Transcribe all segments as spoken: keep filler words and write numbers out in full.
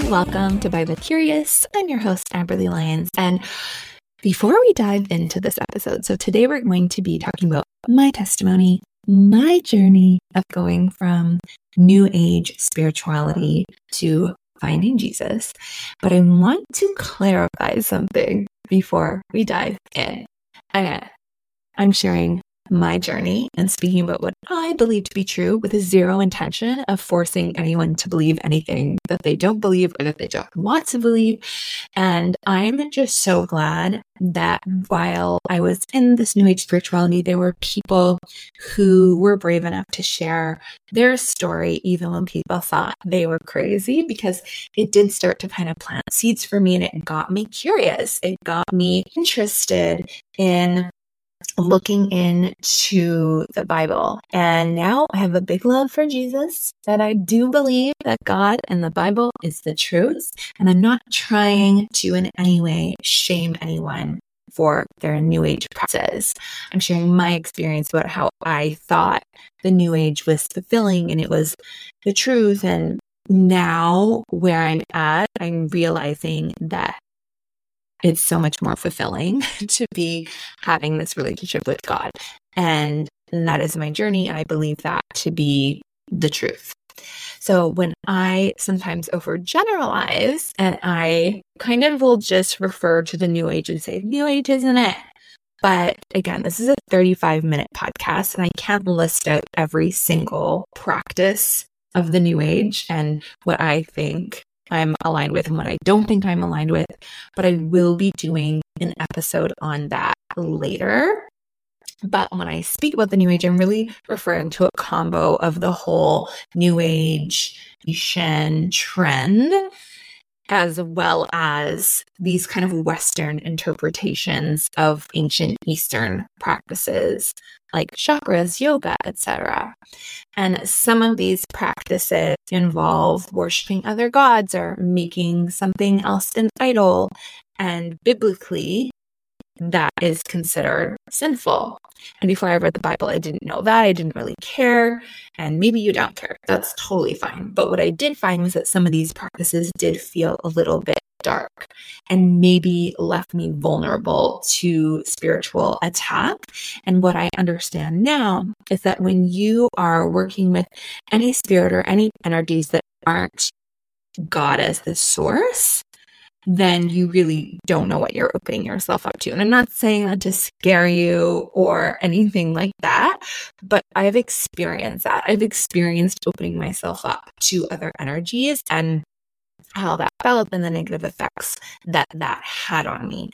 welcome to By the Curious. I'm your host, Amberly Lyons. And before we dive into this episode, so today we're going to be talking about my testimony, my journey of going from New Age spirituality to finding Jesus. But I want to clarify something before we dive in. Okay. I'm sharing my journey and speaking about what I believe to be true with a zero intention of forcing anyone to believe anything that they don't believe or that they don't want to believe. And I'm just so glad that while I was in this New Age spirituality, there were people who were brave enough to share their story, even when people thought they were crazy, because it did start to kind of plant seeds for me and it got me curious. It got me interested in looking into the Bible. And now I have a big love for Jesus, that I do believe that God and the Bible is the truth. And I'm not trying to in any way shame anyone for their New Age practices. I'm sharing my experience about how I thought the New Age was fulfilling and it was the truth. And now where I'm at, I'm realizing that it's so much more fulfilling to be having this relationship with God. And that is my journey. And I believe that to be the truth. So when I sometimes overgeneralize and I kind of will just refer to the New Age and say, New Age isn't it? But again, this is a thirty-five minute podcast and I can't list out every single practice of the New Age and what I think I'm aligned with and what I don't think I'm aligned with, but I will be doing an episode on that later. But when I speak about the New Age, I'm really referring to a combo of the whole New Age Shen trend, as well as these kind of Western interpretations of ancient Eastern practices like chakras, yoga, et cetera. And some of these practices involve worshiping other gods or making something else an idol. And biblically, that is considered sinful. And before I read the Bible, I didn't know that. I didn't really care. And maybe you don't care. That's totally fine. But what I did find was that some of these practices did feel a little bit dark and maybe left me vulnerable to spiritual attack. And what I understand now is that when you are working with any spirit or any energies that aren't God as the source, then you really don't know what you're opening yourself up to. And I'm not saying that to scare you or anything like that, but I've experienced that. I've experienced opening myself up to other energies and how that felt and the negative effects that that had on me.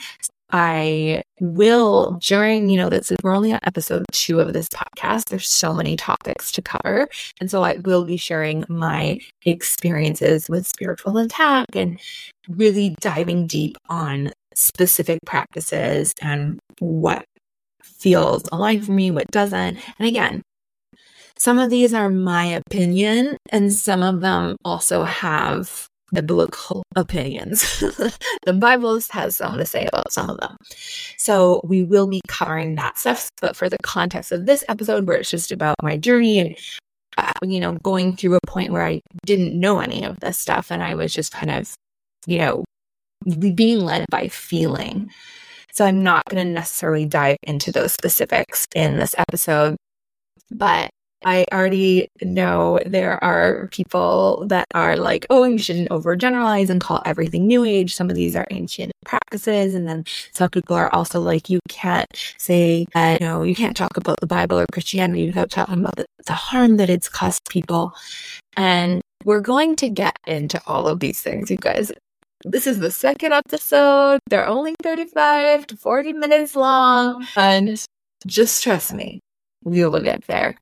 I will, during, you know, this is, we're only on episode two of this podcast. There's so many topics to cover. And so I will be sharing my experiences with spiritual attack and really diving deep on specific practices and what feels aligned for me, what doesn't. And again, some of these are my opinion and some of them also have biblical opinions. The Bible has something to say about some of them. So we will be covering that stuff. But for the context of this episode, where it's just about my journey and, uh, you know, going through a point where I didn't know any of this stuff and I was just kind of, you know, being led by feeling. So I'm not going to necessarily dive into those specifics in this episode, but I already know there are people that are like, oh, you shouldn't overgeneralize and call everything New Age. Some of these are ancient practices. And then some people are also like, you can't say, uh, you know, you can't talk about the Bible or Christianity without talking about the, the harm that it's caused people. And we're going to get into all of these things, you guys. This is the second episode. They're only thirty-five to forty minutes long. And just trust me, we will get there.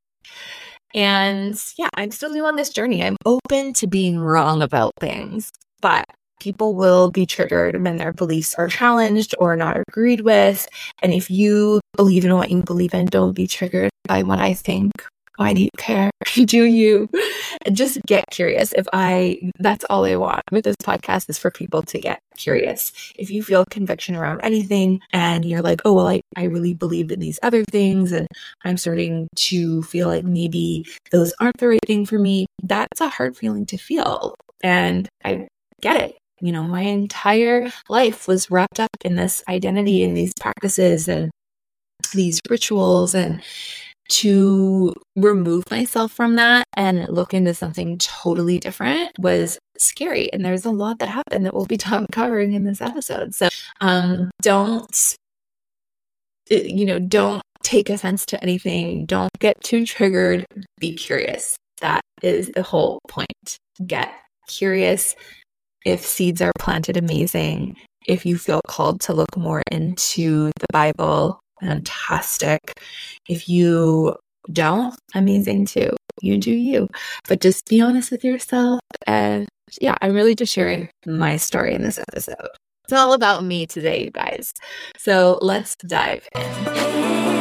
And yeah, I'm still new on this journey. I'm open to being wrong about things, but people will be triggered when their beliefs are challenged or not agreed with. And if you believe in what you believe in, don't be triggered by what I think. Why do you care? Do you? Just get curious. If I, that's all I want with this podcast is for people to get curious. If you feel conviction around anything and you're like, oh, well, I, I really believed in these other things and I'm starting to feel like maybe those aren't the right thing for me, that's a hard feeling to feel. And I get it. You know, my entire life was wrapped up in this identity and these practices and these rituals, and to remove myself from that and look into something totally different was scary. And there's a lot that happened that we'll be talking, covering in this episode. So um, don't, you know, don't take offense to anything. Don't get too triggered. Be curious. That is the whole point. Get curious. If seeds are planted, amazing. If you feel called to look more into the Bible, fantastic. If you don't, amazing too. You do you. But just be honest with yourself. And yeah, I'm really just sharing my story in this episode. It's all about me today, you guys. So let's dive in.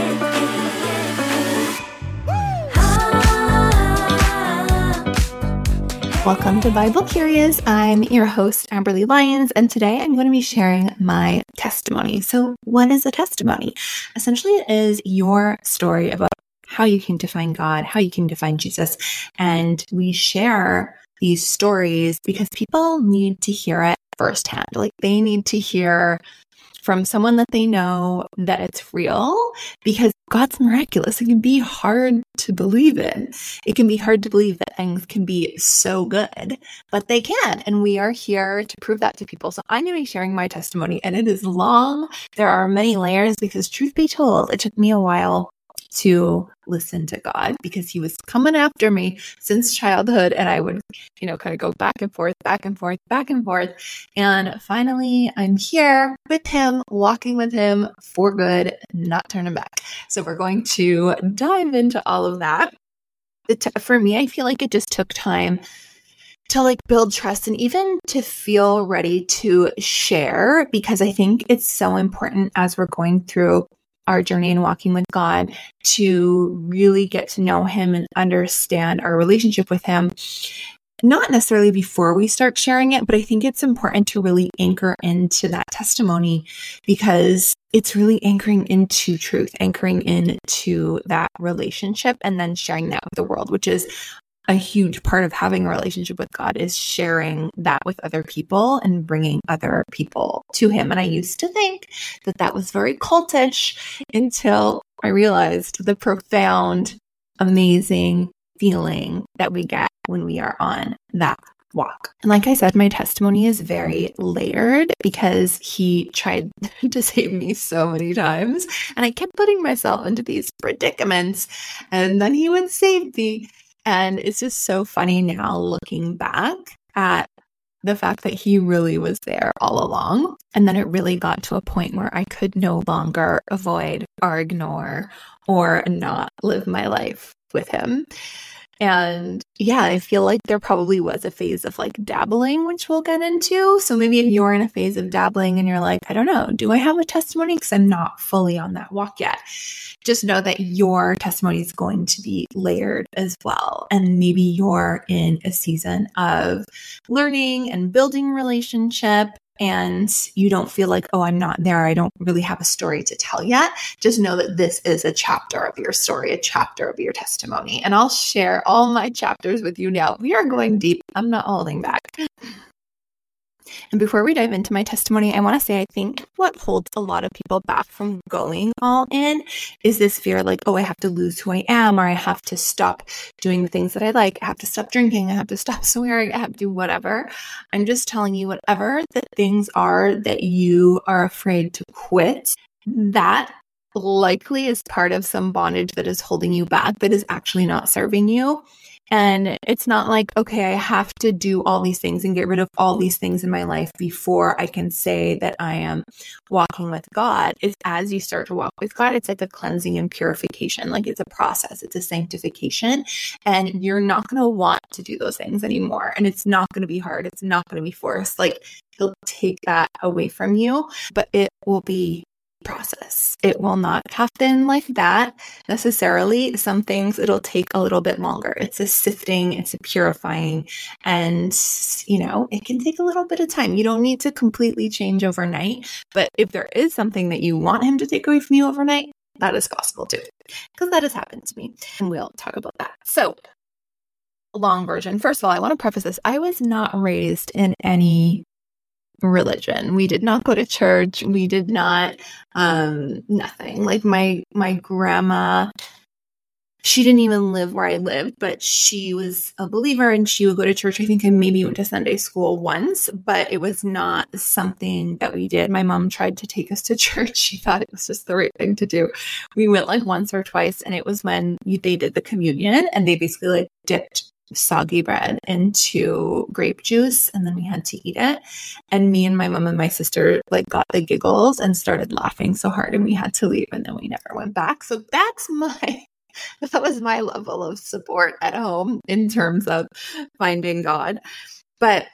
Welcome to Bible Curious. I'm your host, Amberly Lyons, and today I'm going to be sharing my testimony. So what is a testimony? Essentially, it is your story about how you came to find God, how you came to find Jesus, and we share these stories because people need to hear it firsthand. Like, they need to hear from someone that they know that it's real, because God's miraculous. It can be hard to believe in. It can be hard to believe that things can be so good, but they can. And we are here to prove that to people. So I'm going to be sharing my testimony, and it is long. There are many layers because, truth be told, it took me a while to listen to God, because he was coming after me since childhood, and I would, you know, kind of go back and forth, back and forth, back and forth. And finally, I'm here with him, walking with him for good, not turning back. So we're going to dive into all of that. It, for me, I feel like it just took time to like build trust and even to feel ready to share, because I think it's so important as we're going through our journey and walking with God to really get to know him and understand our relationship with him. Not necessarily before we start sharing it, but I think it's important to really anchor into that testimony, because it's really anchoring into truth, anchoring into that relationship, and then sharing that with the world, which is a huge part of having a relationship with God, is sharing that with other people and bringing other people to him. And I used to think that that was very cultish until I realized the profound, amazing feeling that we get when we are on that walk. And like I said, my testimony is very layered because he tried to save me so many times, and I kept putting myself into these predicaments, and then he would save me. And it's just so funny now looking back at the fact that he really was there all along. And then it really got to a point where I could no longer avoid or ignore or not live my life with him. And yeah, I feel like there probably was a phase of like dabbling, which we'll get into. So maybe if you're in a phase of dabbling and you're like, I don't know, do I have a testimony? Because I'm not fully on that walk yet. Just know that your testimony is going to be layered as well. And maybe you're in a season of learning and building relationship, and you don't feel like, oh, I'm not there, I don't really have a story to tell yet. Just know that this is a chapter of your story, a chapter of your testimony. And I'll share all my chapters with you now. We are going deep. I'm not holding back. And before we dive into my testimony, I want to say I think what holds a lot of people back from going all in is this fear, like, oh, I have to lose who I am, or I have to stop doing the things that I like. I have to stop drinking. I have to stop swearing. I have to do whatever. I'm just telling you, whatever the things are that you are afraid to quit, that likely is part of some bondage that is holding you back, that is actually not serving you. And it's not like, okay, I have to do all these things and get rid of all these things in my life before I can say that I am walking with God. It's as you start to walk with God, it's like a cleansing and purification. Like, it's a process, it's a sanctification, and you're not going to want to do those things anymore. And it's not going to be hard. It's not going to be forced. Like, he'll take that away from you, but it will be process. It will not happen like that necessarily. Some things it'll take a little bit longer. It's a sifting, it's a purifying, and you know, it can take a little bit of time. You don't need to completely change overnight, but if there is something that you want him to take away from you overnight, that is possible too, because that has happened to me, and we'll talk about that. So long version. First of all, I want to preface this. I was not raised in any religion. We did not go to church. We did not, um, nothing. Like my, my grandma, she didn't even live where I lived, but she was a believer and she would go to church. I think I maybe went to Sunday school once, but it was not something that we did. My mom tried to take us to church. She thought it was just the right thing to do. We went like once or twice, and it was when you, they did the communion, and they basically like dipped soggy bread into grape juice, and then we had to eat it. And me and my mom and my sister like got the giggles and started laughing so hard, and we had to leave, and then we never went back. So that's my that was my level of support at home in terms of finding God. But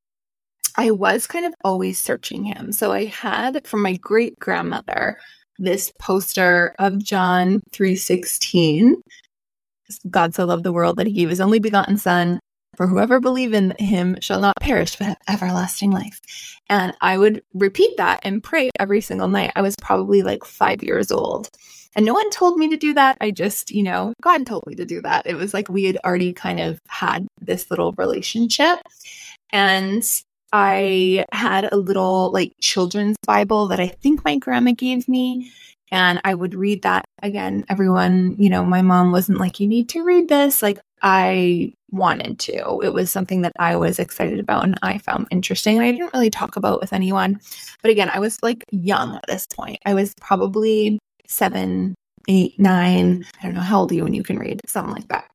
I was kind of always searching him. So I had from my great grandmother this poster of John three sixteen. God so loved the world that he gave his only begotten son, for whoever believe in him shall not perish but have everlasting life. And I would repeat that and pray every single night. I was probably like five years old. And no one told me to do that. I just, you know, God told me to do that. It was like we had already kind of had this little relationship. And I had a little like children's Bible that I think my grandma gave me. And I would read that again. Everyone, you know, my mom wasn't like, you need to read this. Like I wanted to. It was something that I was excited about and I found interesting. And I didn't really talk about with anyone. But again, I was like young at this point. I was probably seven, eight, nine. I don't know. How old are you when you can read? Something like that.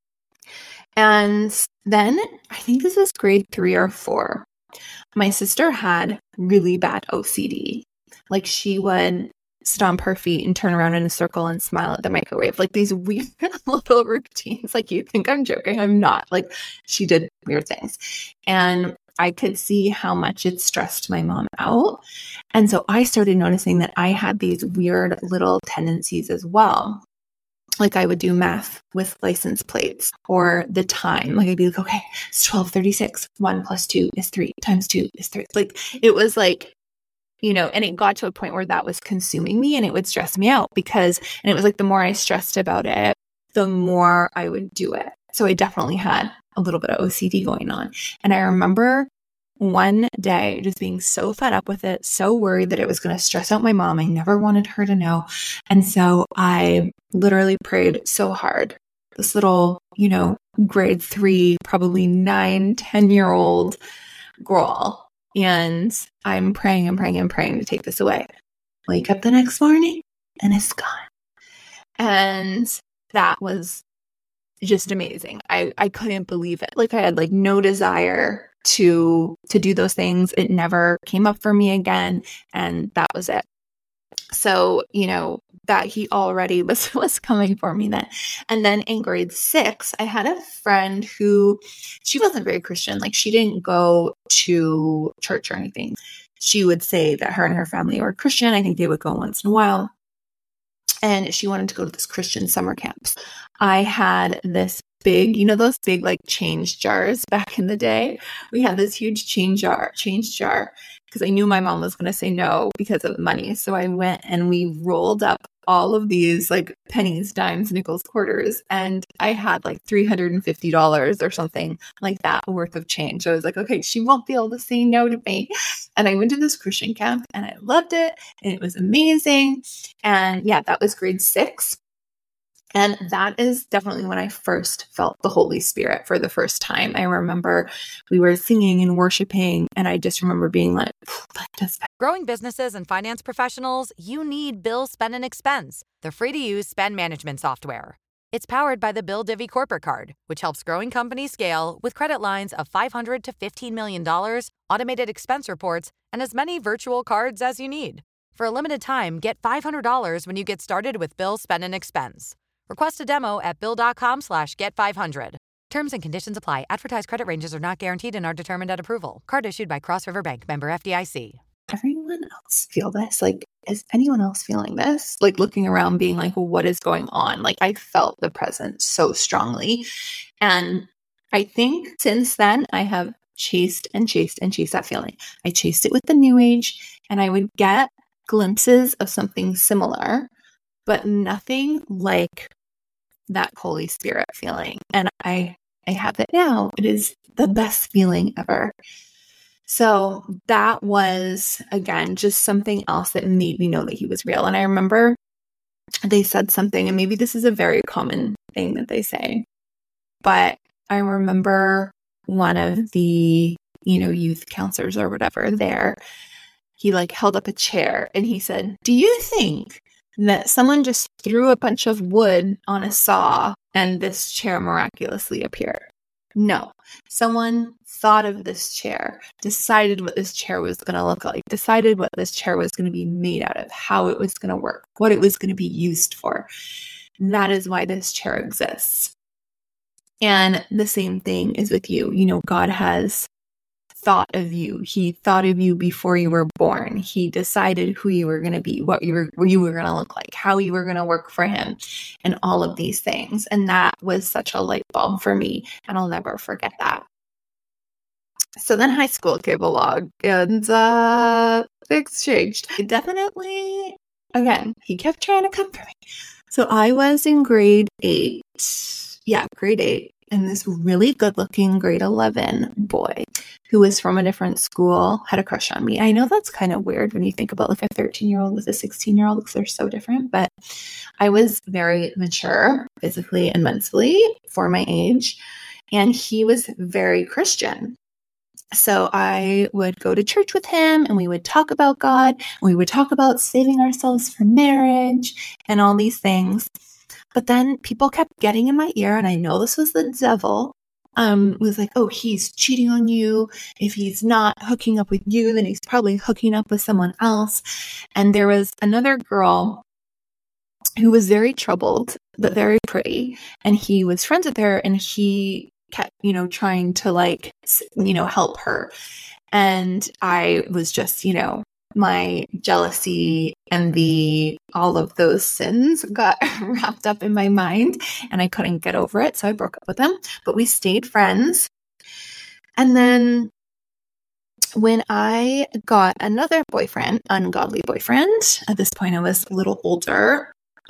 And then I think this was grade three or four. My sister had really bad O C D. Like she would stomp her feet and turn around in a circle and smile at the microwave. Like these weird little routines. Like you think I'm joking. I'm not. Like she did weird things. And I could see how much it stressed my mom out. And so I started noticing that I had these weird little tendencies as well. Like I would do math with license plates or the time. Like I'd be like, okay, it's twelve thirty-six. One plus two is three times two is three. Like it was like, you know, and it got to a point where that was consuming me and it would stress me out because, and it was like the more I stressed about it, the more I would do it. So I definitely had a little bit of O C D going on. And I remember one day just being so fed up with it, so worried that it was going to stress out my mom. I never wanted her to know. And so I literally prayed so hard. This little, you know, grade three, probably nine, ten year old girl. And I'm praying and praying and praying to take this away. Wake up the next morning and it's gone. And that was just amazing. I, I couldn't believe it. Like I had like no desire to to do those things. It never came up for me again. And that was it. So, you know, that he already was, was coming for me then. And then in grade six, I had a friend who, she wasn't very Christian. Like she didn't go to church or anything. She would say that her and her family were Christian. I think they would go once in a while. And she wanted to go to this Christian summer camps. I had this big, you know, those big like change jars back in the day. We had this huge change jar, change jar, because I knew my mom was going to say no because of money. So I went and we rolled up all of these like pennies, dimes, nickels, quarters. And I had like three hundred fifty dollars or something like that worth of change. So I was like, okay, she won't be able to say no to me. And I went to this Christian camp and I loved it. And it was amazing. And yeah, that was grade six. And that is definitely when I first felt the Holy Spirit for the first time. I remember we were singing and worshiping, and I just remember being like, that just... Growing businesses and finance professionals, you need Bill Spend and Expense, the free-to-use spend management software. It's powered by the Bill Divvy Corporate Card, which helps growing companies scale with credit lines of five hundred to fifteen million dollars, automated expense reports, and as many virtual cards as you need. For a limited time, get five hundred dollars when you get started with Bill Spend and Expense. Request a demo at bill.com slash get 500. Terms and conditions apply. Advertised credit ranges are not guaranteed and are determined at approval. Card issued by Cross River Bank, member F D I C. Everyone else feel this? Like, is anyone else feeling this? Like looking around being like, well, what is going on? Like I felt the presence so strongly. And I think since then I have chased and chased and chased that feeling. I chased it with the New Age and I would get glimpses of something similar, but nothing like that Holy Spirit feeling. And I I have it now. It is the best feeling ever. So that was, again, just something else that made me know that he was real. And I remember they said something, and maybe this is a very common thing that they say, but I remember one of the, you know, youth counselors or whatever there, he like held up a chair and he said, do you think that someone just threw a bunch of wood on a saw and this chair miraculously appeared? No. Someone thought of this chair, decided what this chair was going to look like, decided what this chair was going to be made out of, how it was going to work, what it was going to be used for. That is why this chair exists. And the same thing is with you. You know, God has thought of you. He thought of you before you were born. He decided who you were going to be, what you were, what you were going to look like, how you were going to work for him, and all of these things. And that was such a light bulb for me, and I'll never forget that. So then high school came along, and uh, things changed. Definitely, again, he kept trying to come for me. So I was in grade eight. Yeah, grade eight. And this really good-looking grade eleven boy who was from a different school had a crush on me. I know that's kind of weird when you think about like a thirteen-year-old with a sixteen-year-old because they're so different, but I was very mature physically and mentally for my age, and he was very Christian. So I would go to church with him, and we would talk about God, and we would talk about saving ourselves for marriage and all these things. But then people kept getting in my ear, and I know this was the devil. Um, was like, oh, he's cheating on you. If he's not hooking up with you, then he's probably hooking up with someone else. And there was another girl who was very troubled, but very pretty. And he was friends with her, and he kept, you know, trying to like, you know, help her. And I was just, you know, my jealousy, envy, all of those sins got wrapped up in my mind, and I couldn't get over it. So I broke up with him, but we stayed friends. And then when I got another boyfriend, ungodly boyfriend, at this point I was a little older,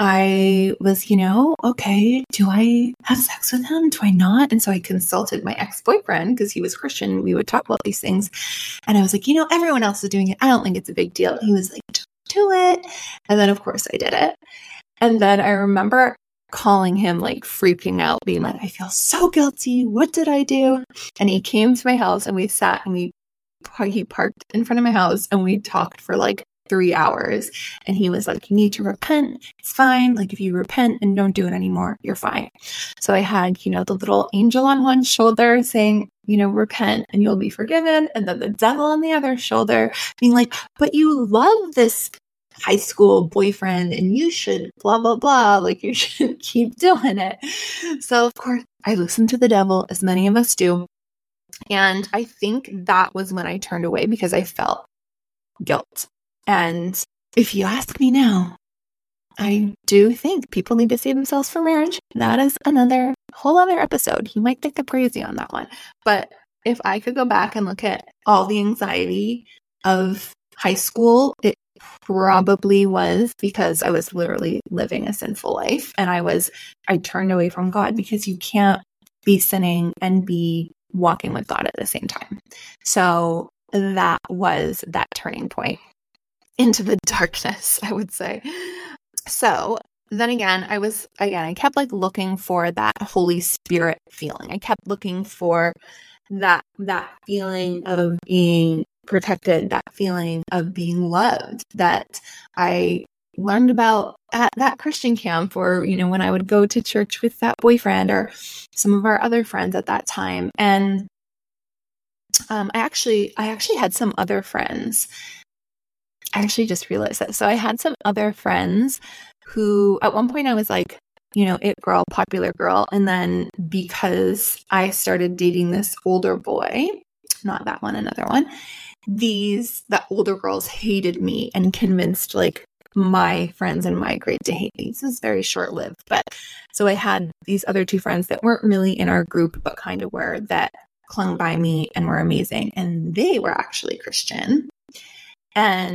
I was, you know, okay, do I have sex with him? Do I not? And so I consulted my ex-boyfriend because he was Christian. We would talk about these things. And I was like, you know, everyone else is doing it. I don't think it's a big deal. He was like, do it. And then, of course, I did it. And then I remember calling him like freaking out, being like, I feel so guilty. What did I do? And he came to my house, and we sat and we, he parked in front of my house, and we talked for like three hours. And he was like, you need to repent. It's fine. Like if you repent and don't do it anymore, you're fine. So I had, you know, the little angel on one shoulder saying, you know, repent and you'll be forgiven. And then the devil on the other shoulder being like, but you love this high school boyfriend and you should blah, blah, blah. Like you should keep doing it. So of course I listened to the devil, as many of us do. And I think that was when I turned away because I felt guilt. And if you ask me now, I do think people need to save themselves for marriage. That is another whole other episode. You might think I'm crazy on that one. But if I could go back and look at all the anxiety of high school, it probably was because I was literally living a sinful life. And I was, I turned away from God because you can't be sinning and be walking with God at the same time. So that was that turning point into the darkness, I would say. So then again, I was, again, I kept like looking for that Holy Spirit feeling. I kept looking for that, that feeling of being protected, that feeling of being loved that I learned about at that Christian camp, or, you know, when I would go to church with that boyfriend or some of our other friends at that time. And um, I actually, I actually had some other friends. I actually just realized that. So I had some other friends who at one point I was like, you know, it girl, popular girl. And then because I started dating this older boy, not that one, another one, these, the older girls hated me and convinced like my friends in my grade to hate me. This is very short lived. But so I had these other two friends that weren't really in our group, but kind of were, that clung by me and were amazing. And they were actually Christian. And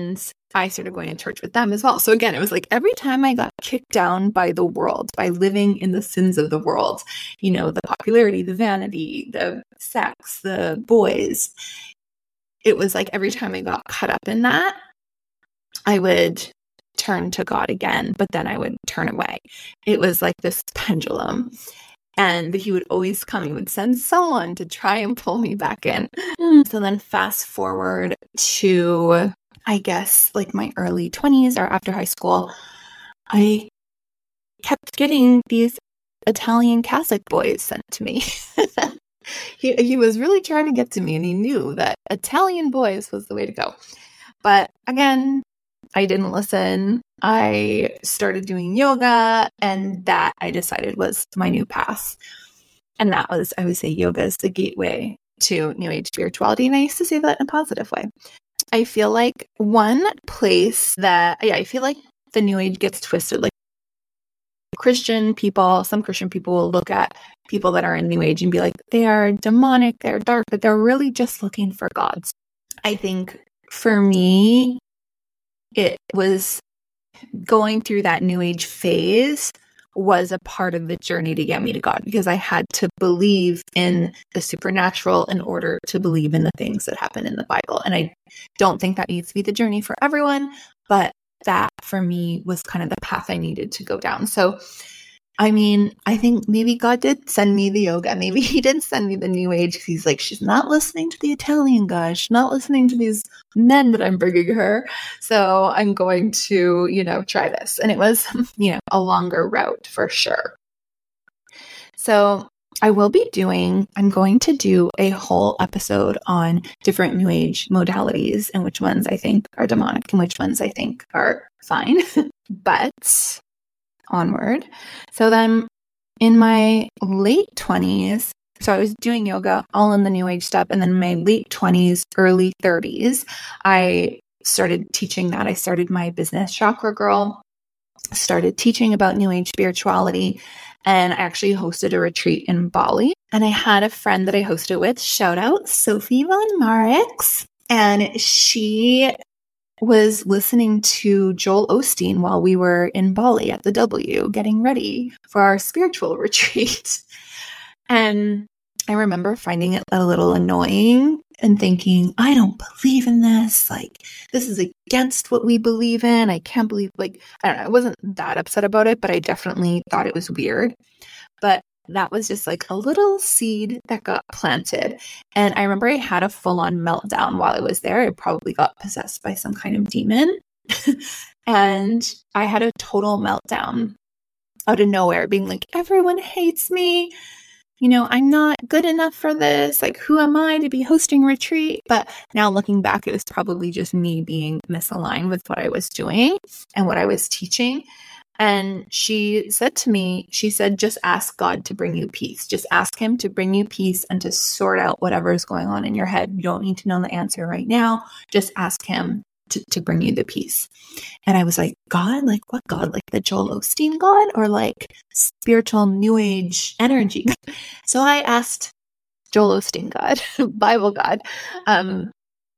I started going to church with them as well. So again, it was like every time I got kicked down by the world, by living in the sins of the world, you know, the popularity, the vanity, the sex, the boys, it was like every time I got caught up in that, I would turn to God again, but then I would turn away. It was like this pendulum. And he would always come, he would send someone to try and pull me back in. So then fast forward to, I guess, like my early twenties or after high school, I kept getting these Italian Catholic boys sent to me. he, he was really trying to get to me, and he knew that Italian boys was the way to go. But again, I didn't listen. I started doing yoga, and that I decided was my new path. And that was, I would say, yoga is the gateway to New Age spirituality. And I used to say that in a positive way. I feel like one place that, yeah, I feel like the New Age gets twisted. Like Christian people, some Christian people will look at people that are in New Age and be like, they are demonic, they're dark, but they're really just looking for gods. I think for me, it was going through that New Age phase was a part of the journey to get me to God, because I had to believe in the supernatural in order to believe in the things that happen in the Bible. And I don't think that needs to be the journey for everyone, but that for me was kind of the path I needed to go down. So, I mean, I think maybe God did send me the yoga. Maybe he did send me the New Age, because he's like, she's not listening to the Italian guy. She's not listening to these men that I'm bringing her. So I'm going to, you know, try this. And it was, you know, a longer route for sure. So I will be doing, I'm going to do a whole episode on different New Age modalities and which ones I think are demonic and which ones I think are fine. But onward. So then in my late twenties, so I was doing yoga, all in the New Age stuff. And then in my late twenties, early thirties, I started teaching that. I started my business, Chakra Girl, started teaching about New Age spirituality. And I actually hosted a retreat in Bali. And I had a friend that I hosted with, shout out Sophie Von Marix. And she was listening to Joel Osteen while we were in Bali at the W, getting ready for our spiritual retreat. And I remember finding it a little annoying and thinking, I don't believe in this. Like, this is against what we believe in. I can't believe, like, I don't know. I wasn't that upset about it, but I definitely thought it was weird. But that was just like a little seed that got planted. And I remember I had a full-on meltdown while I was there. I probably got possessed by some kind of demon. And I had a total meltdown out of nowhere, being like, everyone hates me. You know, I'm not good enough for this. Like, who am I to be hosting a retreat? But now looking back, it was probably just me being misaligned with what I was doing and what I was teaching. And she said to me, she said, just ask God to bring you peace. Just ask him to bring you peace and to sort out whatever is going on in your head. You don't need to know the answer right now. Just ask him to, to bring you the peace. And I was like, God? Like what God? Like the Joel Osteen God? Or like spiritual New Age energy? So I asked Joel Osteen God, Bible God, um,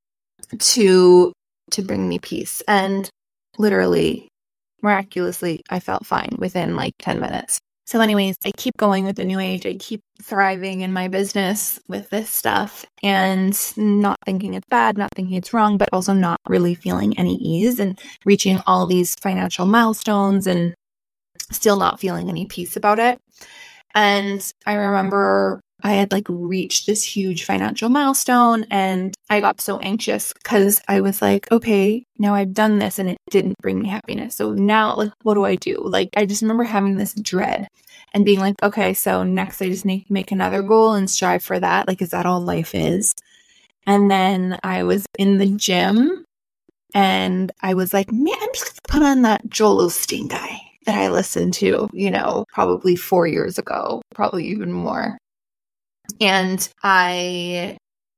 to, to bring me peace. And literally, miraculously, I felt fine within like ten minutes. So anyways, I keep going with the New Age. I keep thriving in my business with this stuff and not thinking it's bad, not thinking it's wrong, but also not really feeling any ease and reaching all these financial milestones and still not feeling any peace about it. And I remember I had like reached this huge financial milestone and I got so anxious because I was like, okay, now I've done this and it didn't bring me happiness. So now like, what do I do? Like, I just remember having this dread and being like, okay, so next I just need to make another goal and strive for that. Like, is that all life is? And then I was in the gym and I was like, man, I'm just going to put on that Joel Osteen guy that I listened to, you know, probably four years ago, probably even more. And I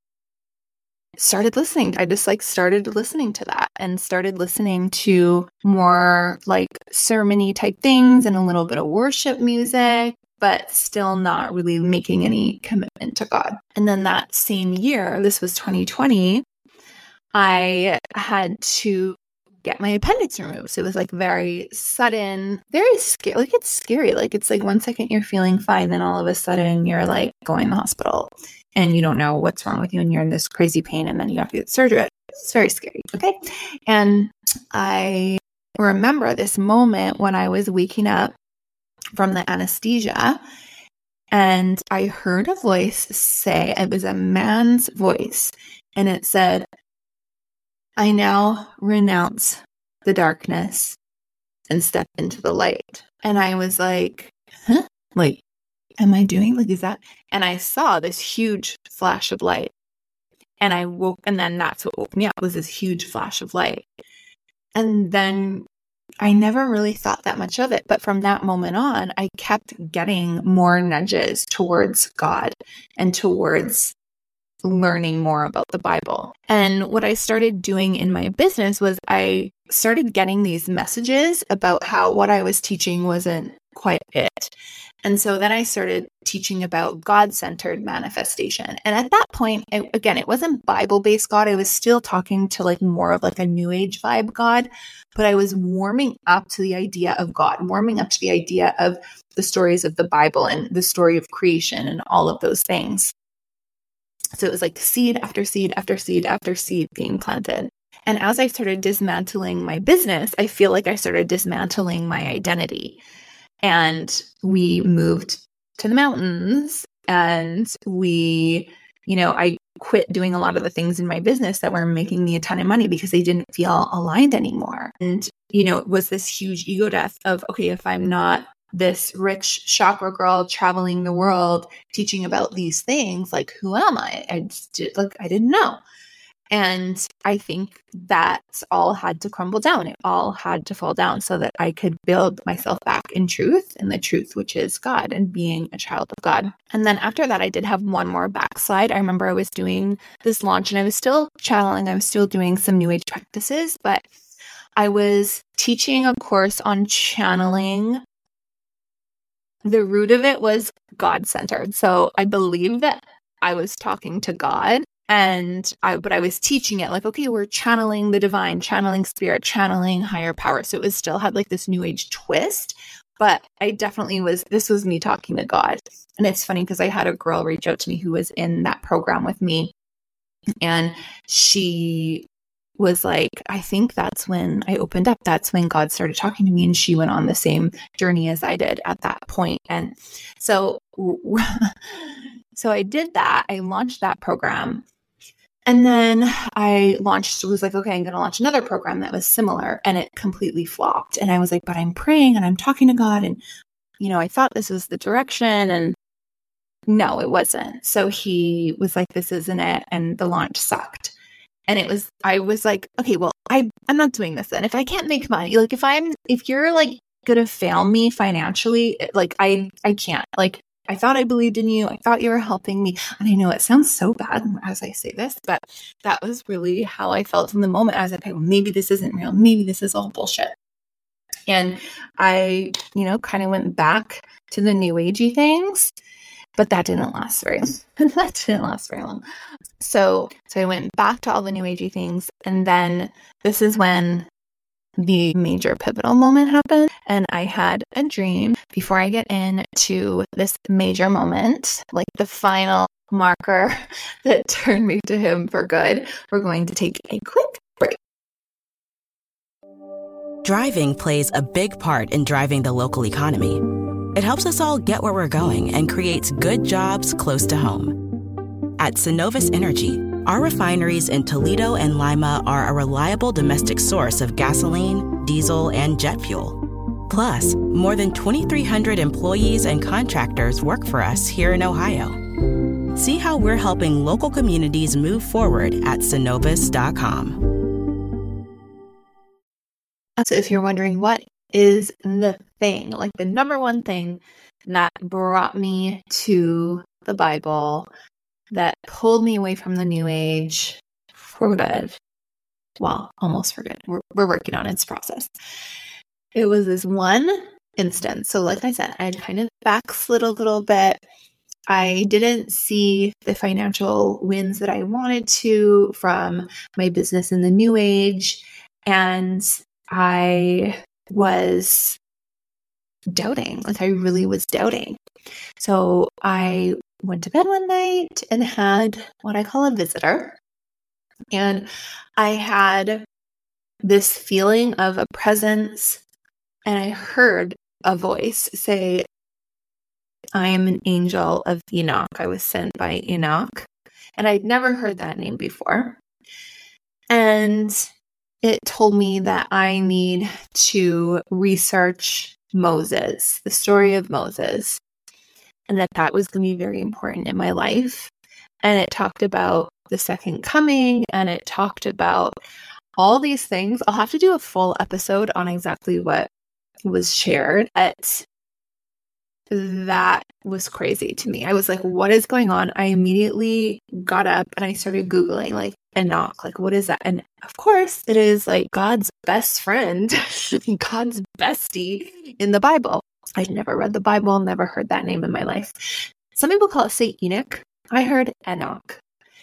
started listening. I just like started listening to that and started listening to more like sermon-y type things and a little bit of worship music, but still not really making any commitment to God. And then that same year, this was twenty twenty, I had to get my appendix removed. So it was like very sudden, very scary. Like it's scary. Like it's like one second you're feeling fine, then all of a sudden you're like going to the hospital and you don't know what's wrong with you and you're in this crazy pain and then you have to get surgery. It's very scary. Okay. And I remember this moment when I was waking up from the anesthesia and I heard a voice say, it was a man's voice, and it said, "I now renounce the darkness and step into the light." And I was like, huh? Like, am I doing, like, is that? And I saw this huge flash of light. And I woke, and then that's what woke me up, was this huge flash of light. And then I never really thought that much of it. But from that moment on, I kept getting more nudges towards God and towards learning more about the Bible. And what I started doing in my business was I started getting these messages about how what I was teaching wasn't quite it. And so then I started teaching about God-centered manifestation. And at that point, it, again, it wasn't Bible-based God. I was still talking to like more of like a new age vibe God, but I was warming up to the idea of God, warming up to the idea of the stories of the Bible and the story of creation and all of those things. So it was like seed after seed after seed after seed being planted. And as I started dismantling my business, I feel like I started dismantling my identity. And we moved to the mountains and we, you know, I quit doing a lot of the things in my business that were making me a ton of money because they didn't feel aligned anymore. And, you know, it was this huge ego death of, okay, if I'm not this rich chakra girl traveling the world teaching about these things, like, who am I? I just did, like, I didn't know. And I think that's all had to crumble down. It all had to fall down so that I could build myself back in truth, and the truth, which is God and being a child of God. And then after that, I did have one more backslide. I remember I was doing this launch and I was still channeling. I was still doing some new age practices, but I was teaching a course on channeling. The root of it was God-centered. So I believe that I was talking to God. And I, but I was teaching it like, okay, we're channeling the divine, channeling spirit, channeling higher power. So it was still had like this new age twist, but I definitely was, this was me talking to God. And it's funny because I had a girl reach out to me who was in that program with me. And she was like, I think that's when I opened up. That's when God started talking to me. And she went on the same journey as I did at that point. And so, so I did that. I launched that program. And then I launched, was like, okay, I'm going to launch another program that was similar, and it completely flopped. And I was like, but I'm praying and I'm talking to God. And, you know, I thought this was the direction, and no, it wasn't. So he was like, this isn't it. And the launch sucked. And it was, I was like, okay, well, I, I'm not doing this then. If I can't make money, like if I'm, if you're like going to fail me financially, like I, I can't, like, I thought I believed in you. I thought you were helping me. And I know it sounds so bad as I say this, but that was really how I felt in the moment. I was like, okay, well, maybe this isn't real. Maybe this is all bullshit. And I, you know, kind of went back to the new agey things, but that didn't last very long. that didn't last very long. So, so I went back to all the new agey things. And then this is when the major pivotal moment happened, and I had a dream. Before I get into this major moment, like the final marker that turned me to him for good, we're going to take a quick break. Driving plays a big part in driving the local economy. It helps us all get where we're going and creates good jobs close to home. At Synovus Energy, our refineries in Toledo and Lima are a reliable domestic source of gasoline, diesel, and jet fuel. Plus, more than twenty-three hundred employees and contractors work for us here in Ohio. See how we're helping local communities move forward at Synovus dot com. So if you're wondering what is the thing, like the number one thing that brought me to the Bible, that pulled me away from the new age for good. Well, almost for good. We're, we're working on its process. It was this one instance. So like I said, I had kind of backslid a little bit. I didn't see the financial wins that I wanted to from my business in the new age. And I was doubting, like I really was doubting. So I went to bed one night and had what I call a visitor. And I had this feeling of a presence, and I heard a voice say, I am an angel of Enoch. I was sent by Enoch. And I'd never heard that name before. And it told me that I need to research Moses, the story of Moses, and that that was going to be very important in my life. And it talked about the second coming, and it talked about all these things. I'll have to do a full episode on exactly what was shared, but that was crazy to me. I was like, what is going on? I immediately got up and I started Googling like Enoch, like what is that? And of course it is like God's best friend, God's bestie in the Bible. I'd never read the Bible, never heard that name in my life. Some people call it Saint Enoch. I heard Enoch.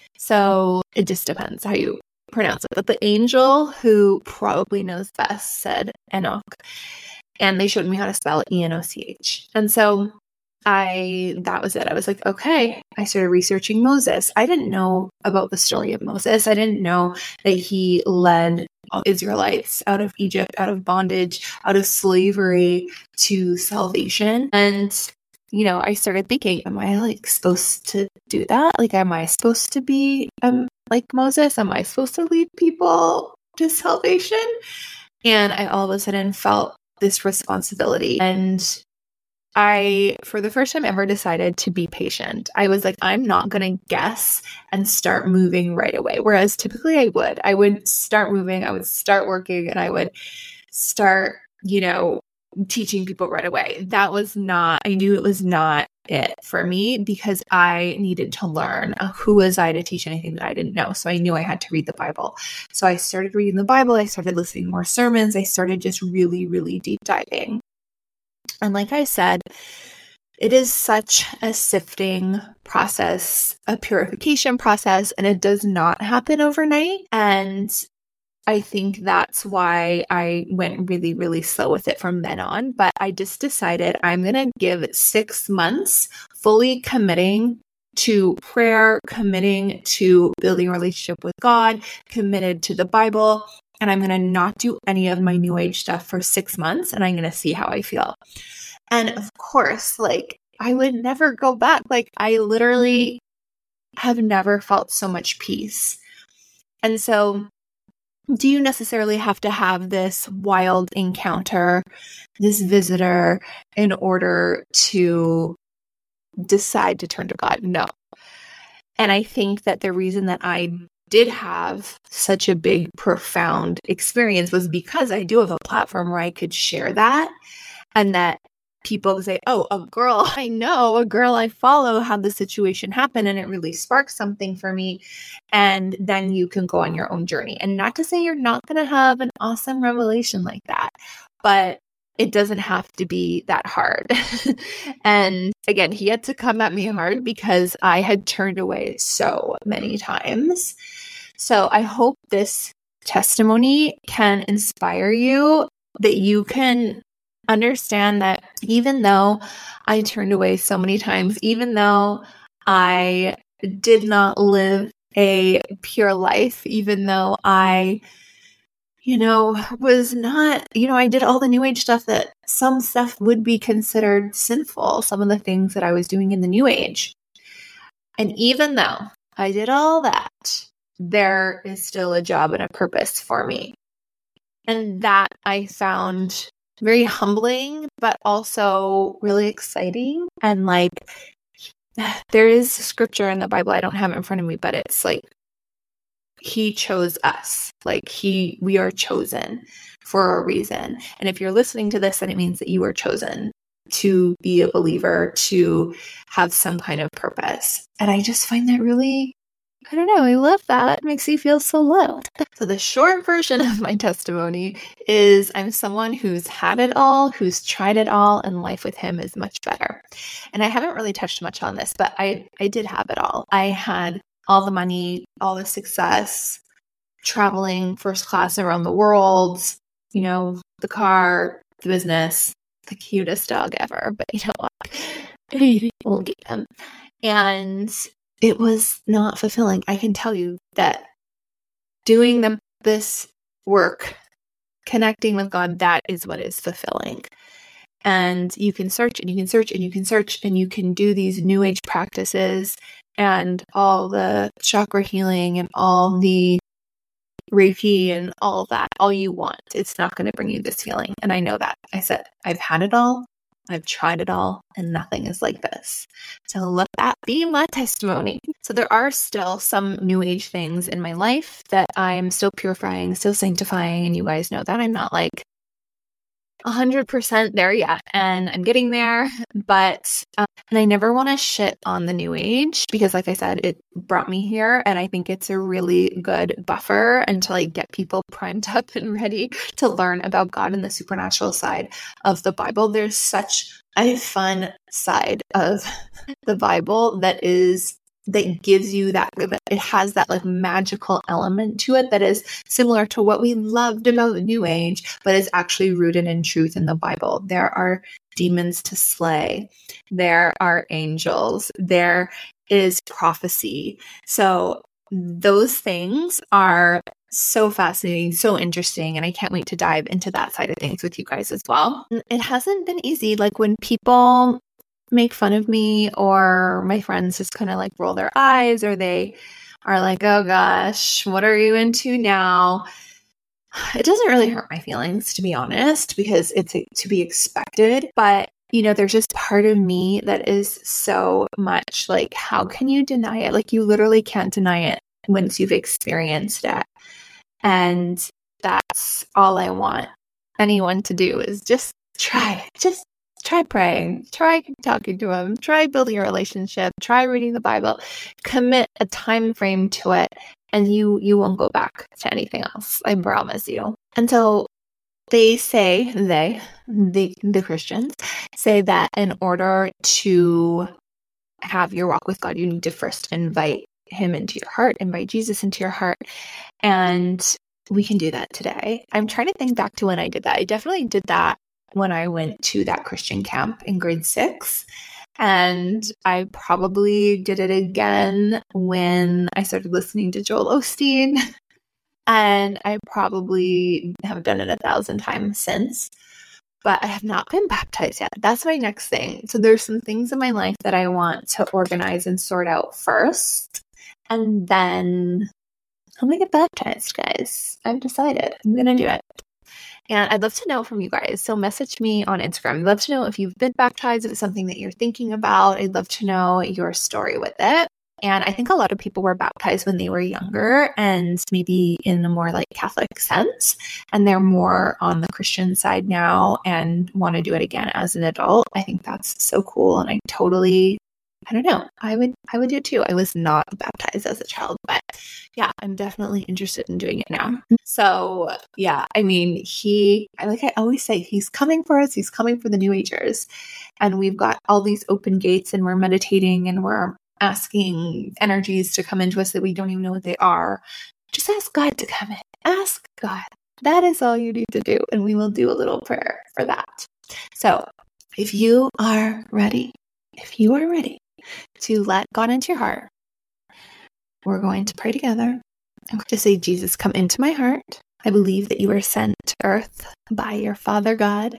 So it just depends how you pronounce it. But the angel who probably knows best said Enoch. And they showed me how to spell it, E N O C H. And so I, that was it. I was like, okay. I started researching Moses. I didn't know about the story of Moses. I didn't know that he led Israelites out of Egypt, out of bondage, out of slavery to salvation. And, you know, I started thinking, am I like supposed to do that? Like, am I supposed to be um, like Moses? Am I supposed to lead people to salvation? And I all of a sudden felt this responsibility. And I, for the first time ever, decided to be patient. I was like, I'm not going to guess and start moving right away. Whereas typically I would. I would start moving, I would start working, and I would start, you know, teaching people right away. That was not, I knew it was not it for me because I needed to learn. Uh, who was I to teach anything that I didn't know? So I knew I had to read the Bible. So I started reading the Bible. I started listening to more sermons. I started just really, really deep diving. And like I said, it is such a sifting process, a purification process, and it does not happen overnight. And I think that's why I went really, really slow with it from then on. But I just decided I'm going to give it six months fully committing to prayer, committing to building a relationship with God, committed to the Bible. And I'm going to not do any of my new age stuff for six months. And I'm going to see how I feel. And of course, like I would never go back. Like I literally have never felt so much peace. And so do you necessarily have to have this wild encounter, this visitor, in order to decide to turn to God? No. And I think that the reason that I did have such a big, profound experience was because I do have a platform where I could share that, and that people say, oh, a girl I know, a girl I follow had the situation happen and it really sparked something for me. And then you can go on your own journey. And not to say you're not going to have an awesome revelation like that, but it doesn't have to be that hard. And again, he had to come at me hard because I had turned away so many times. So I hope this testimony can inspire you, that you can understand that even though I turned away so many times, even though I did not live a pure life, even though I, you know, was not, you know, I did all the new age stuff that some stuff would be considered sinful, some of the things that I was doing in the new age. And even though I did all that, there is still a job and a purpose for me. And that I found very humbling, but also really exciting. And like, there is scripture in the Bible, I don't have it in front of me, but it's like, he chose us. Like he, we are chosen for a reason. And if you're listening to this, then it means that you were chosen to be a believer, to have some kind of purpose. And I just find that really, I don't know, I love that. It makes me feel so loved. So the short version of my testimony is I'm someone who's had it all, who's tried it all, and life with him is much better. And I haven't really touched much on this, but I, I did have it all. I had all the money, all the success, traveling first class around the world, you know, the car, the business, the cutest dog ever, but you know what? We'll get him. And it was not fulfilling. I can tell you that doing them, this work, connecting with God, that is what is fulfilling. And you can search and you can search and you can search and you can do these new age practices and all the chakra healing and all the Reiki and all that, all you want. It's not going to bring you this feeling. And I know that. I said, I've had it all. I've tried it all and nothing is like this. So let that be my testimony. So there are still some new age things in my life that I'm still purifying, still sanctifying. And you guys know that I'm not like one hundred percent there yet. And I'm getting there. But, um, and I never want to shit on the new age because like I said, it brought me here. And I think it's a really good buffer until I get people primed up and ready to learn about God and the supernatural side of the Bible. There's such a fun side of the Bible that is that gives you that, it has that like magical element to it that is similar to what we loved about the New Age, but is actually rooted in truth in the Bible. There are demons to slay. There are angels. There is prophecy. So those things are so fascinating, so interesting, and I can't wait to dive into that side of things with you guys as well. It hasn't been easy. Like when people make fun of me or my friends just kind of like roll their eyes or they are like, oh gosh, what are you into now? It doesn't really hurt my feelings, to be honest, because it's to be expected. But, you know, there's just part of me that is so much like, how can you deny it? Like you literally can't deny it once you've experienced it. And that's all I want anyone to do is just try, just Try praying, try talking to him, try building a relationship, try reading the Bible, commit a time frame to it, and you you won't go back to anything else. I promise you. And so they say, they, the, the Christians, say that in order to have your walk with God, you need to first invite him into your heart, invite Jesus into your heart. And we can do that today. I'm trying to think back to when I did that. I definitely did that when I went to that Christian camp in grade six. And I probably did it again when I started listening to Joel Osteen. And I probably have done it a thousand times since. But I have not been baptized yet. That's my next thing. So there's some things in my life that I want to organize and sort out first. And then I'm going to get baptized, guys. I've decided. I'm going to do it. And I'd love to know from you guys. So message me on Instagram. I'd love to know if you've been baptized, if it's something that you're thinking about. I'd love to know your story with it. And I think a lot of people were baptized when they were younger and maybe in a more like Catholic sense. And they're more on the Christian side now and want to do it again as an adult. I think that's so cool. And I totally, I don't know, I would, I would do it too. I was not baptized as a child, but yeah, I'm definitely interested in doing it now. So yeah, I mean, he, I like I always say, he's coming for us. He's coming for the New Agers. And we've got all these open gates and we're meditating and we're asking energies to come into us that we don't even know what they are. Just ask God to come in. Ask God. That is all you need to do. And we will do a little prayer for that. So if you are ready, if you are ready to let God into your heart, we're going to pray together. I'm going to say, Jesus, come into my heart. I believe that you were sent to earth by your Father God.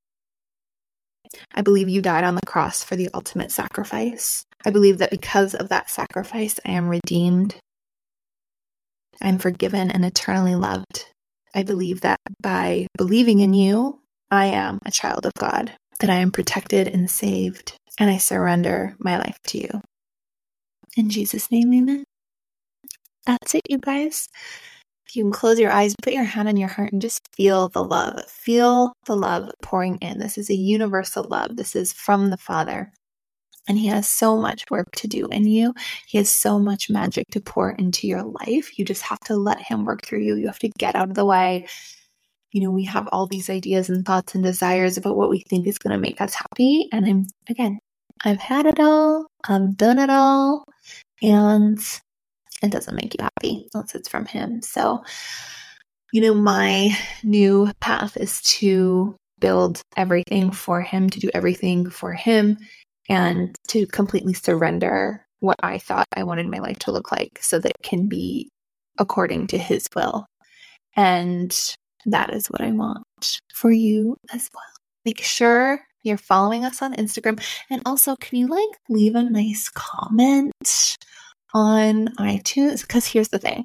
I believe you died on the cross for the ultimate sacrifice. I believe that because of that sacrifice, I am redeemed. I'm forgiven and eternally loved. I believe that by believing in you, I am a child of God, that I am protected and saved, and I surrender my life to you. In Jesus' name, amen. That's it, you guys. You can close your eyes, put your hand on your heart, and just feel the love. Feel the love pouring in. This is a universal love. This is from the Father. And he has so much work to do in you. He has so much magic to pour into your life. You just have to let him work through you. You have to get out of the way. You know, we have all these ideas and thoughts and desires about what we think is going to make us happy. And I'm, again, I've had it all. I've done it all. And it doesn't make you happy unless it's from him. So, you know, my new path is to build everything for him, to do everything for him, and to completely surrender what I thought I wanted my life to look like so that it can be according to his will. And that is what I want for you as well. Make sure you're following us on Instagram. And also, can you like leave a nice comment on iTunes? Because here's the thing.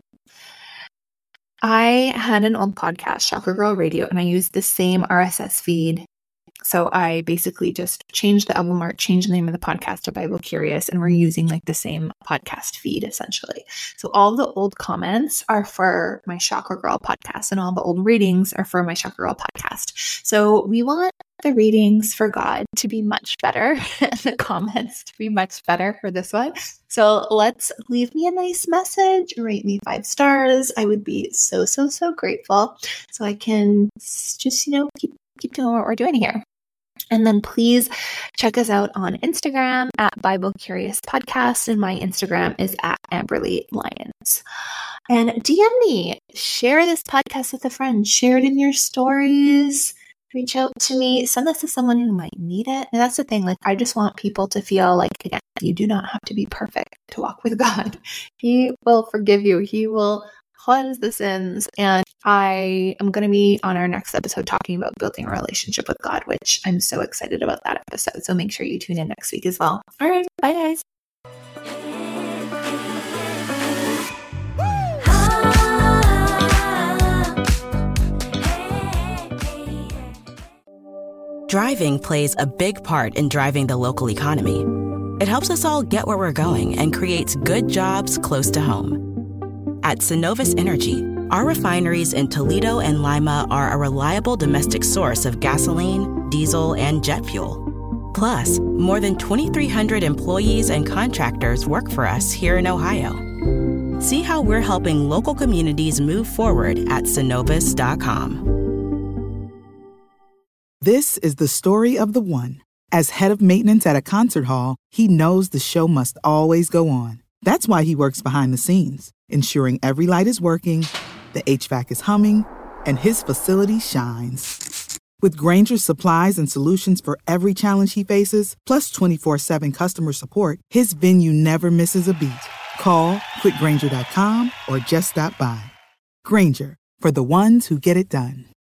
I had an old podcast, Chakra Girl Radio, and I used the same R S S feed. So I basically just changed the album art, changed the name of the podcast to Bible Curious, and we're using like the same podcast feed essentially. So all the old comments are for my Chakra Girl podcast, and all the old ratings are for my Chakra Girl podcast. So we want the ratings for God to be much better and the comments to be much better for this one. So let's leave me a nice message, rate me five stars. I would be so, so, so grateful. So I can just, you know, keep keep doing what we're doing here. And then please check us out on Instagram at Bible Curious Podcast. And my Instagram is at Amberly Lyons. And D M me, share this podcast with a friend, share it in your stories, reach out to me, send this to someone who might need it. And that's the thing, like, I just want people to feel like, again, you do not have to be perfect to walk with God. He will forgive you. He will cleanse the sins. And I am going to be on our next episode talking about building a relationship with God, which I'm so excited about that episode. So make sure you tune in next week as well. All right. Bye, guys. Driving plays a big part in driving the local economy. It helps us all get where we're going and creates good jobs close to home. At Synovus Energy, our refineries in Toledo and Lima are a reliable domestic source of gasoline, diesel, and jet fuel. Plus, more than twenty-three hundred employees and contractors work for us here in Ohio. See how we're helping local communities move forward at Synovus dot com. This is the story of the one. As head of maintenance at a concert hall, he knows the show must always go on. That's why he works behind the scenes, ensuring every light is working, the H V A C is humming, and his facility shines. With Grainger's supplies and solutions for every challenge he faces, plus twenty-four seven customer support, his venue never misses a beat. Call quick grainger dot com or just stop by. Grainger, for the ones who get it done.